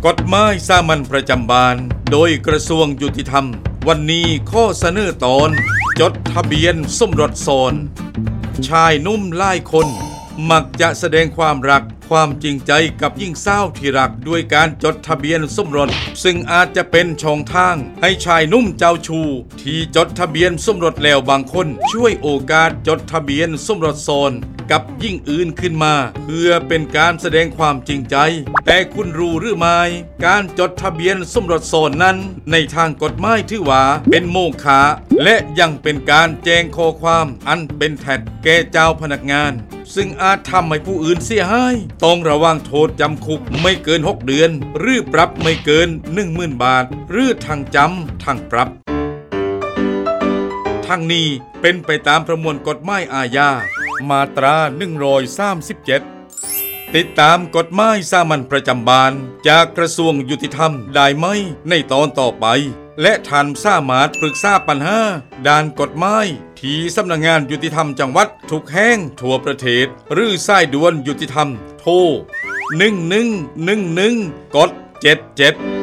กฎหมายสามัญประจำบ้านโดยกระทรวงยุติธรรมวันนี้ข้อเสนอตอนจดทะเบียนสมรสซ้อนชายหนุ่มหลายคนมักจะแสดงความรักความจริงใจกับหญิงสาวที่รักด้วยการจดทะเบียนสมรสซึ่งอาจจะเป็นช่องทางให้ชายหนุ่มเจ้าชู้ที่จดทะเบียนสมรสแล้วบางคนช่วยโอกาสจดทะเบียนสมรสซ้อนกับหญิงอื่นขึ้นมาเพื่อเป็นการแสดงความจริงใจแต่คุณรู้หรือไม่การจดทะเบียนสมรสซ้อนนั้นในทางกฎหมายถือว่าเป็นโมฆะและยังเป็นการแจ้งข้อความอันเป็นเท็จแก่เจ้าพนักงานซึ่งอาจทำให้ผู้อื่นเสียหายต้องระวังโทษจำคุกไม่เกิน6 เดือนหรือปรับไม่เกิน 10,000 บาทหรือทั้งจำทั้งปรับทั้งนี้เป็นไปตามประมวลกฎหมายอาญามาตรา137ติดตามกฎหมายสามัญประจำบ้านจากกระทรวงยุติธรรมได้ไหมในตอนต่อไปและท่านสามารถปรึกษาปัญหาด้านกฎหมายที่สำนักงานยุติธรรมจังหวัดทุกแห่งทั่วประเทศหรือสายด่วนยุติธรรมโทร1111กด77